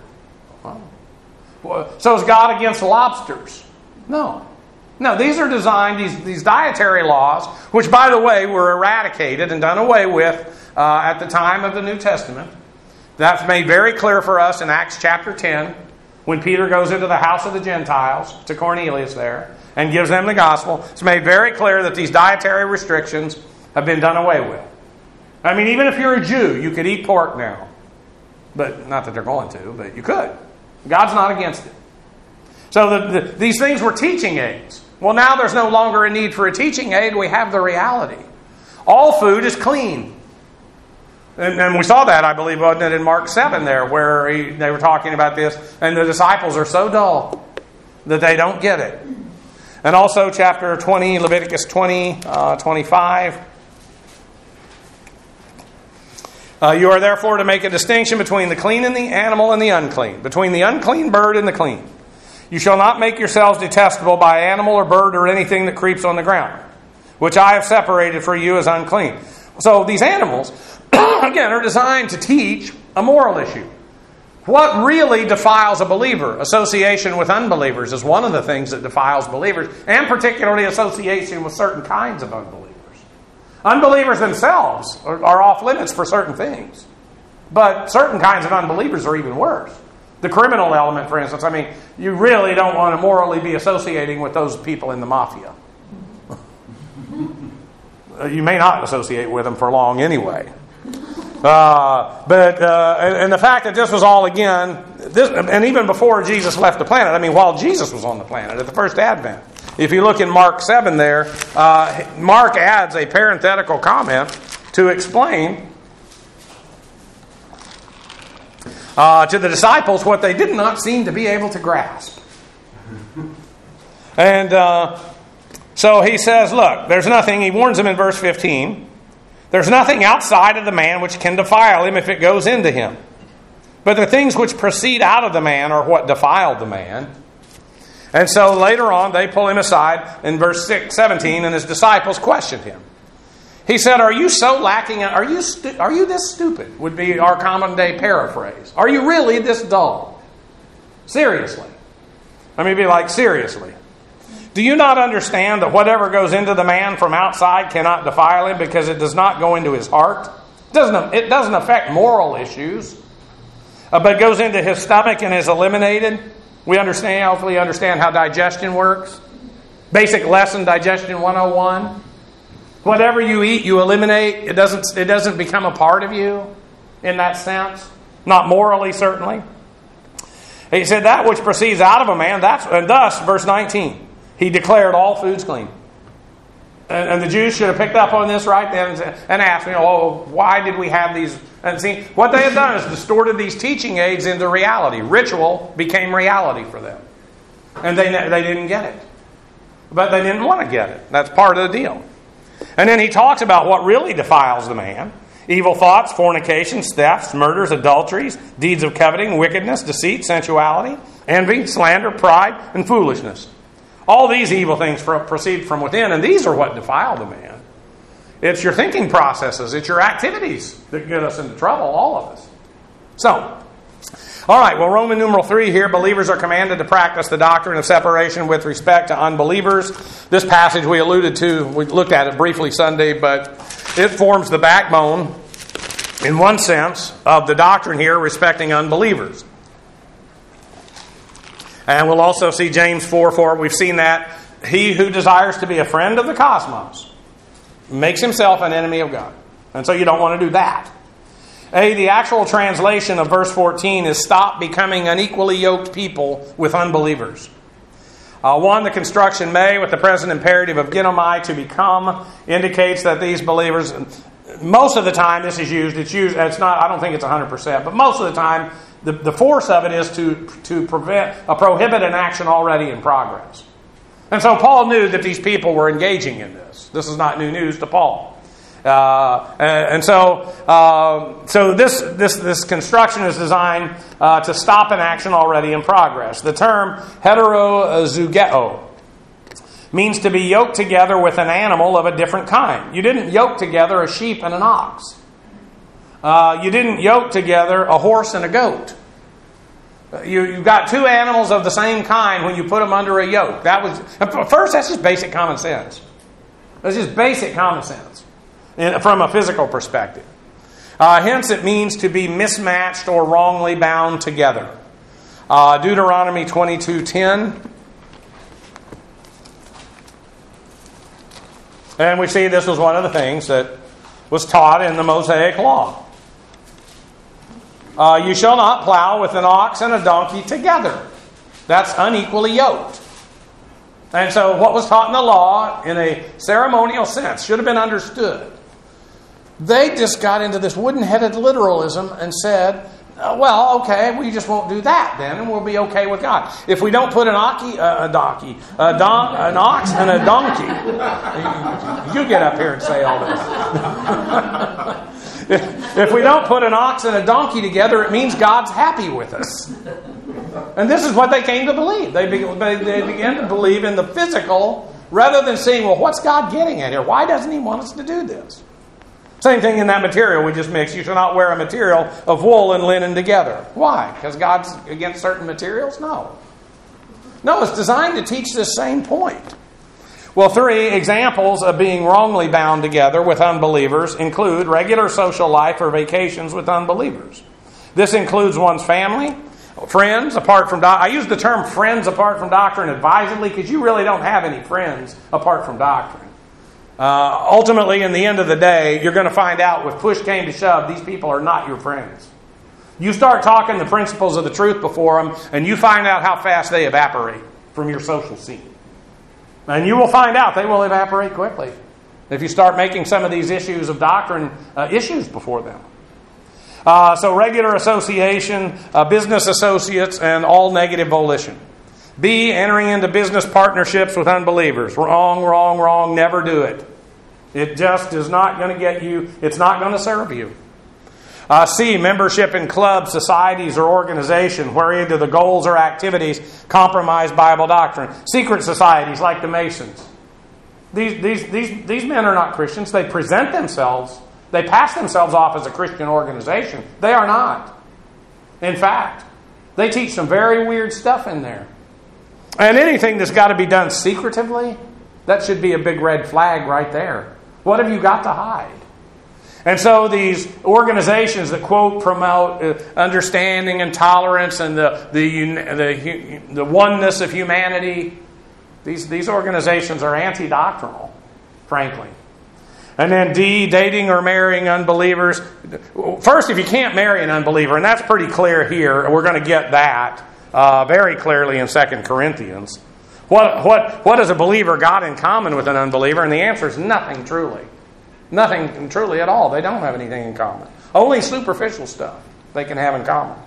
So is God against lobsters? No. No, these are designed, these dietary laws, which, by the way, were eradicated and done away with at the time of the New Testament. That's made very clear for us in Acts chapter 10, when Peter goes into the house of the Gentiles, to Cornelius there, and gives them the gospel. It's made very clear that these dietary restrictions have been done away with. I mean, even if you're a Jew, you could eat pork now. But not that they're going to, but you could. God's not against it. So these things were teaching aids. Well, now there's no longer a need for a teaching aid. We have the reality. All food is clean. And we saw that, I believe, wasn't it, in Mark 7 there, where they were talking about this. And the disciples are so dull that they don't get it. And also chapter 20, Leviticus 20, 25. You are therefore to make a distinction between the clean and the animal and the unclean, between the unclean bird and the clean. You shall not make yourselves detestable by animal or bird or anything that creeps on the ground, which I have separated for you as unclean. So these animals, again, are designed to teach a moral issue. What really defiles a believer? Association with unbelievers is one of the things that defiles believers, and particularly association with certain kinds of unbelievers. Unbelievers themselves are off limits for certain things. But certain kinds of unbelievers are even worse. The criminal element, for instance, I mean, you really don't want to morally be associating with those people in the mafia. You may not associate with them for long anyway. And the fact that this was all, again, and even before Jesus left the planet, I mean, while Jesus was on the planet at the first advent. If you look in Mark 7 there, Mark adds a parenthetical comment to explain to the disciples what they did not seem to be able to grasp. And so he says, look, there's nothing, he warns them in verse 15, there's nothing outside of the man which can defile him if it goes into him. But the things which proceed out of the man are what defiled the man. And so later on, they pull him aside in verse 17, and his disciples questioned him. He said, are you so lacking? Are you this stupid? Would be our common day paraphrase. Are you really this dull? Seriously. Let me be like, seriously. Do you not understand that whatever goes into the man from outside cannot defile him because it does not go into his heart? It doesn't affect moral issues, but goes into his stomach and is eliminated. We hopefully understand how digestion works. Basic lesson, Digestion 101. Whatever you eat, you eliminate. It doesn't become a part of you in that sense. Not morally, certainly. He said that which proceeds out of a man, and thus, verse 19, he declared all foods clean. And the Jews should have picked up on this right then and asked, why did we have these? And see, what they had done is distorted these teaching aids into reality. Ritual became reality for them. And they didn't get it. But they didn't want to get it. That's part of the deal. And then he talks about what really defiles the man. Evil thoughts, fornications, thefts, murders, adulteries, deeds of coveting, wickedness, deceit, sensuality, envy, slander, pride, and foolishness. All these evil things proceed from within, and these are what defile the man. It's your thinking processes. It's your activities that get us into trouble, all of us. So, all right, well, Roman numeral 3 here, believers are commanded to practice the doctrine of separation with respect to unbelievers. This passage we alluded to, we looked at it briefly Sunday, but it forms the backbone, in one sense, of the doctrine here respecting unbelievers. And we'll also see James 4:4. We've seen that. He who desires to be a friend of the cosmos makes himself an enemy of God. And so you don't want to do that. The actual translation of verse 14 is stop becoming unequally yoked people with unbelievers. The construction may, with the present imperative of ginomai, to become, indicates that these believers, most of the time this is used, it's not, I don't think it's 100%, but most of the time the force of it is to prohibit an action already in progress. And so Paul knew that these people were engaging in this. This is not new news to Paul. So this construction is designed to stop an action already in progress. The term heterozugeo means to be yoked together with an animal of a different kind. You didn't yoke together a sheep and an ox. You didn't yoke together a horse and a goat. You've got two animals of the same kind when you put them under a yoke. First, that's just basic common sense. That's just basic common sense from a physical perspective. Hence, it means to be mismatched or wrongly bound together. Deuteronomy 22:10. And we see this was one of the things that was taught in the Mosaic Law. You shall not plow with an ox and a donkey together. That's unequally yoked. And so what was taught in the law in a ceremonial sense should have been understood. They just got into this wooden-headed literalism and said, well, okay, we just won't do that then, and we'll be okay with God. If we don't put an ox and a donkey, you get up here and say all this. If we don't put an ox and a donkey together, it means God's happy with us. And this is what they came to believe. They began to believe in the physical rather than seeing, well, what's God getting at here? Why doesn't He want us to do this? Same thing in that material we just mixed. You shall not wear a material of wool and linen together. Why? Because God's against certain materials? No. No, it's designed to teach this same point. Well, 3 examples of being wrongly bound together with unbelievers include regular social life or vacations with unbelievers. This includes one's family, friends apart from doctrine. I use the term friends apart from doctrine advisedly because you really don't have any friends apart from doctrine. Ultimately, in the end of the day, you're going to find out if push came to shove, these people are not your friends. You start talking the principles of the truth before them, and you find out how fast they evaporate from your social scene. And you will find out they will evaporate quickly if you start making some of these issues of doctrine issues before them. So regular association, business associates, and all negative volition. B, entering into business partnerships with unbelievers. Wrong, wrong, wrong. Never do it. It just is not going to get you. It's not going to serve you. C, membership in clubs, societies, or organizations where either the goals or activities compromise Bible doctrine. Secret societies like the Masons. These men are not Christians. They present themselves. They pass themselves off as a Christian organization. They are not. In fact, they teach some very weird stuff in there. And anything that's got to be done secretively, that should be a big red flag right there. What have you got to hide? And so these organizations that quote promote understanding and tolerance and the oneness of humanity, these organizations are anti-doctrinal, frankly. And then D, dating or marrying unbelievers. First, if you can't marry an unbeliever, and that's pretty clear here, we're going to get that very clearly in 2 Corinthians. What has a believer got in common with an unbeliever? And the answer is nothing truly. Nothing truly at all. They don't have anything in common. Only superficial stuff they can have in common.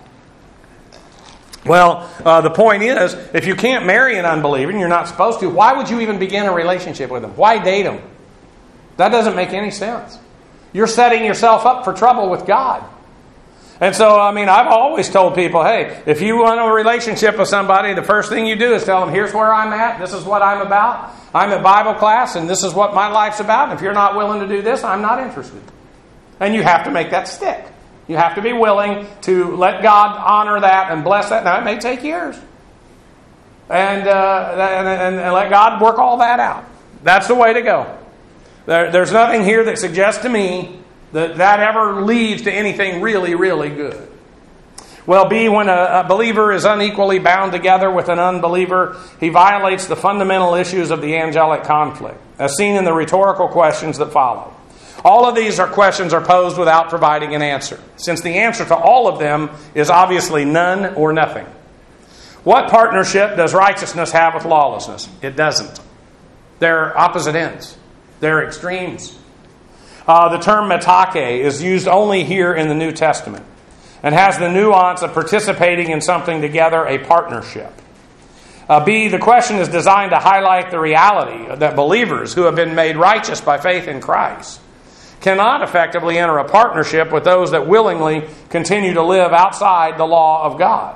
Well, the point is, if you can't marry an unbeliever and you're not supposed to, why would you even begin a relationship with them? Why date them? That doesn't make any sense. You're setting yourself up for trouble with God. And so, I've always told people, hey, if you want a relationship with somebody, the first thing you do is tell them, here's where I'm at, this is what I'm about. I'm at Bible class, and this is what my life's about. And if you're not willing to do this, I'm not interested. And you have to make that stick. You have to be willing to let God honor that and bless that. Now, it may take years. And let God work all that out. That's the way to go. There's nothing here that suggests to me that ever leads to anything really, really good. Well, B, when a believer is unequally bound together with an unbeliever, he violates the fundamental issues of the angelic conflict, as seen in the rhetorical questions that follow. All of these questions are posed without providing an answer, since the answer to all of them is obviously none or nothing. What partnership does righteousness have with lawlessness? It doesn't. They're opposite ends. They're extremes. The term metake is used only here in the New Testament and has the nuance of participating in something together, a partnership. B, the question is designed to highlight the reality that believers who have been made righteous by faith in Christ cannot effectively enter a partnership with those that willingly continue to live outside the law of God.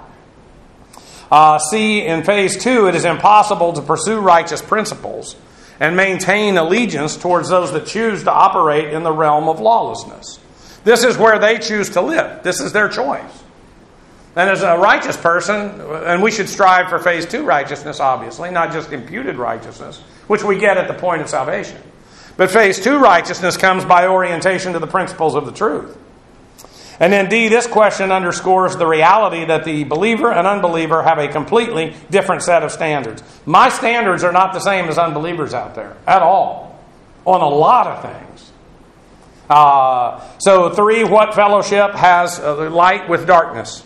C, in phase 2, it is impossible to pursue righteous principles and maintain allegiance towards those that choose to operate in the realm of lawlessness. This is where they choose to live. This is their choice. And as a righteous person, and we should strive for phase 2 righteousness, obviously, not just imputed righteousness, which we get at the point of salvation. But phase 2 righteousness comes by orientation to the principles of the truth. And then D, this question underscores the reality that the believer and unbeliever have a completely different set of standards. My standards are not the same as unbelievers out there at all, on a lot of things. So 3, what fellowship has light with darkness?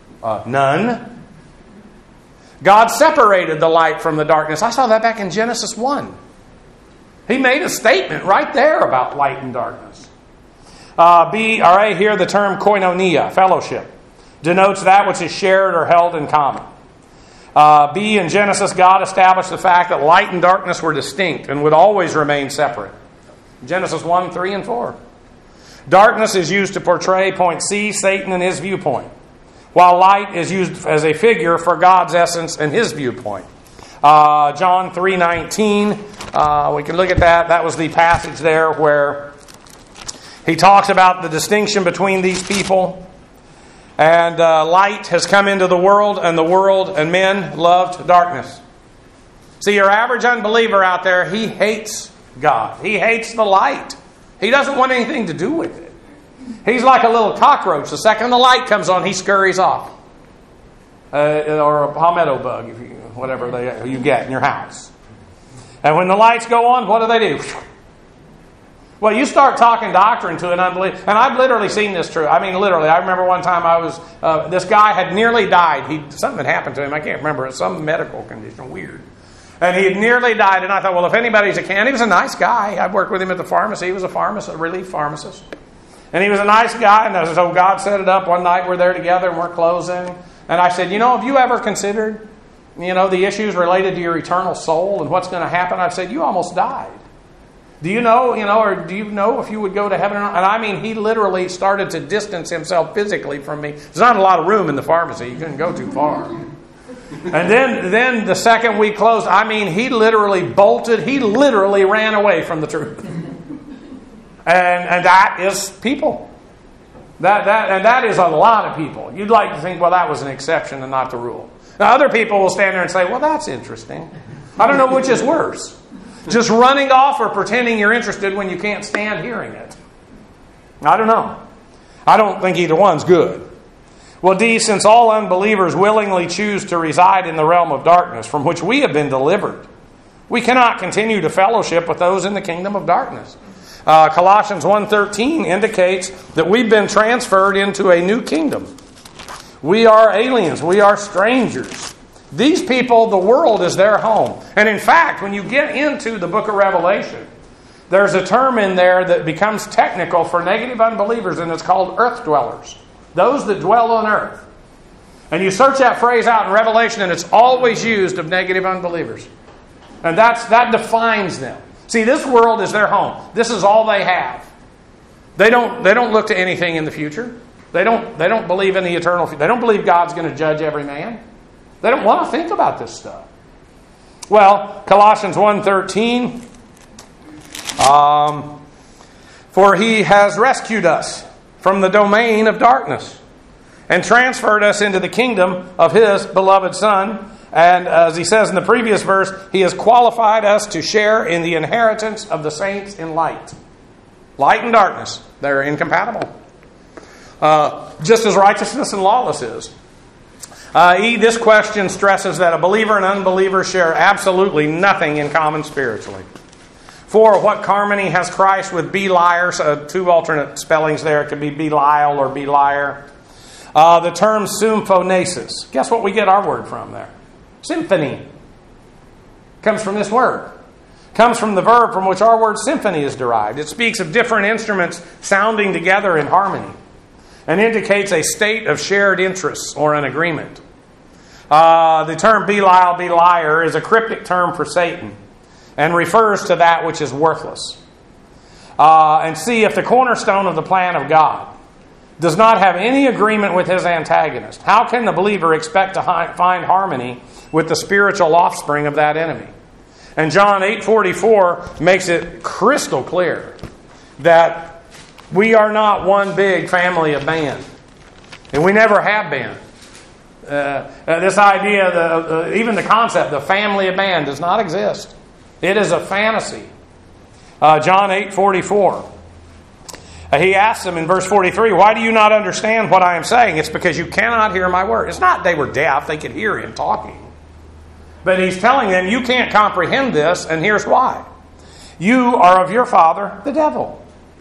None. God separated the light from the darkness. I saw that back in Genesis 1. He made a statement right there about light and darkness. Here the term koinonia, fellowship, denotes that which is shared or held in common. B, in Genesis, God established the fact that light and darkness were distinct and would always remain separate. Genesis 1, 3, and 4. Darkness is used to portray point C, Satan and his viewpoint, while light is used as a figure for God's essence and his viewpoint. John 3:19, we can look at that. That was the passage there where he talks about the distinction between these people. And light has come into the world and men loved darkness. See, your average unbeliever out there, he hates God. He hates the light. He doesn't want anything to do with it. He's like a little cockroach. The second the light comes on, he scurries off. Or a palmetto bug, whatever you get in your house. And when the lights go on, what do? Well, you start talking doctrine to an unbeliever. And I've literally seen this true. I remember one time this guy had nearly died. Something had happened to him. I can't remember. It's some medical condition. Weird. And he had nearly died. And I thought, well, if anybody's he was a nice guy. I worked with him at the pharmacy. He was a relief pharmacist. And he was a nice guy. And so God set it up one night. We're there together and we're closing. And I said, have you ever considered, the issues related to your eternal soul and what's going to happen? I said, you almost died. Do you know, or do you know if you would go to heaven or not? And he literally started to distance himself physically from me. There's not a lot of room in the pharmacy. You couldn't go too far. And then the second we closed, he literally bolted. He literally ran away from the truth. And that is people. That is a lot of people. You'd like to think, well, that was an exception and not the rule. Now, other people will stand there and say, well, that's interesting. I don't know which is worse. Just running off or pretending you're interested when you can't stand hearing it. I don't know. I don't think either one's good. Well, D, since all unbelievers willingly choose to reside in the realm of darkness from which we have been delivered, we cannot continue to fellowship with those in the kingdom of darkness. Colossians 1:13 indicates that we've been transferred into a new kingdom. We are aliens. We are strangers. These people, the world is their home. And in fact, when you get into the book of Revelation, there's a term in there that becomes technical for negative unbelievers, and it's called earth dwellers. Those that dwell on earth. And you search that phrase out in Revelation, and it's always used of negative unbelievers. And that defines them. See, this world is their home. This is all they have. They don't look to anything in the future. They don't believe in the eternal future. They don't believe God's going to judge every man. They don't want to think about this stuff. Well, Colossians 1:13, for he has rescued us from the domain of darkness and transferred us into the kingdom of his beloved Son. And as he says in the previous verse, he has qualified us to share in the inheritance of the saints in light. Light and darkness, they're incompatible. Just as righteousness and lawlessness is. This question stresses that a believer and unbeliever share absolutely nothing in common spiritually. For what harmony has Christ with Beliar? Two alternate spellings there. It could be Belial or Beliar. The term symphonesis. Guess what we get our word from there? Symphony. Comes from this word. Comes from the verb from which our word symphony is derived. It speaks of different instruments sounding together in harmony and indicates a state of shared interests or an agreement. The term Belial, Beliar is a cryptic term for Satan and refers to that which is worthless. And see, if the cornerstone of the plan of God does not have any agreement with his antagonist, how can the believer expect to find harmony with the spiritual offspring of that enemy? And John 8:44 makes it crystal clear that we are not one big family of man. And we never have been. This idea, even the concept, the family of man, does not exist. It is a fantasy. John 8:44. He asks them in verse 43, why do you not understand what I am saying? It's because you cannot hear my word. It's not they were deaf, they could hear him talking. But he's telling them, you can't comprehend this, and here's why. You are of your father, the devil.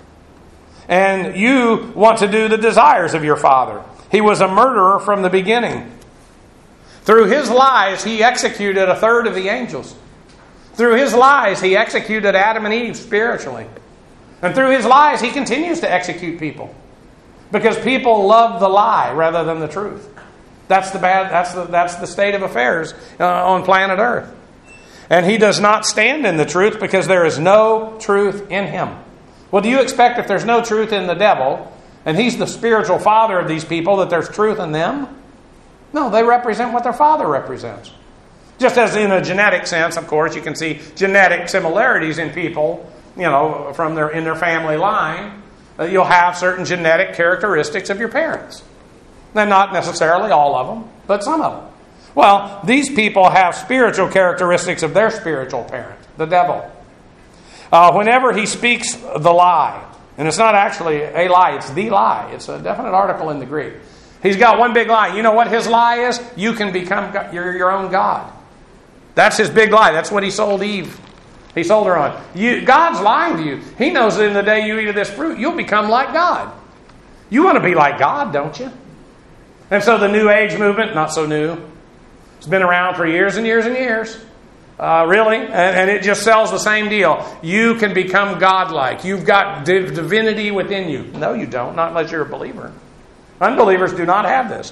And you want to do the desires of your father. He was a murderer from the beginning. Through his lies, he executed a third of the angels. Through his lies, he executed Adam and Eve spiritually. And through his lies, he continues to execute people. Because people love the lie rather than the truth. That's the state of affairs on planet Earth. And he does not stand in the truth because there is no truth in him. Well, do you expect if there's no truth in the devil, and he's the spiritual father of these people, that there's truth in them? No, they represent what their father represents. Just as in a genetic sense, of course, you can see genetic similarities in people, from in their family line. You'll have certain genetic characteristics of your parents. And not necessarily all of them, but some of them. Well, these people have spiritual characteristics of their spiritual parent, the devil. Whenever he speaks the lie, and it's not actually a lie, it's the lie. It's a definite article in the Greek. He's got one big lie. You know what his lie is? You can become your own God. That's his big lie. That's what he sold Eve. He sold her on. God's lying to you. He knows that in the day you eat of this fruit, you'll become like God. You want to be like God, don't you? And so the New Age movement, not so new, it's been around for years and years and years. Really. And it just sells the same deal. You can become godlike. You've got divinity within you. No, you don't. Not unless you're a believer. Unbelievers do not have this.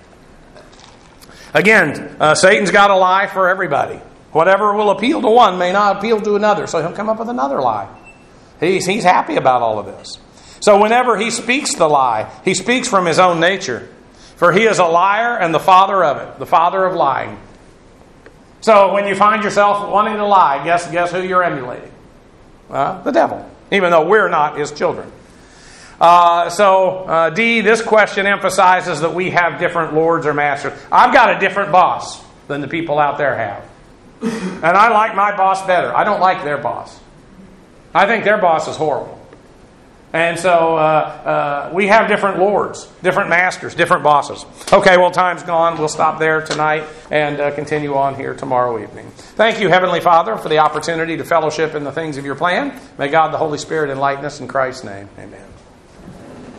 Again, Satan's got a lie for everybody. Whatever will appeal to one may not appeal to another. So he'll come up with another lie. He's happy about all of this. So whenever he speaks the lie, he speaks from his own nature. For he is a liar and the father of it. The father of lying. So when you find yourself wanting to lie, guess who you're emulating? The devil. Even though we're not his children. D, this question emphasizes that we have different lords or masters. I've got a different boss than the people out there have. And I like my boss better. I don't like their boss. I think their boss is horrible. And so we have different lords, different masters, different bosses. Okay, well, time's gone. We'll stop there tonight and continue on here tomorrow evening. Thank you, Heavenly Father, for the opportunity to fellowship in the things of your plan. May God, the Holy Spirit, enlighten us in Christ's name. Amen.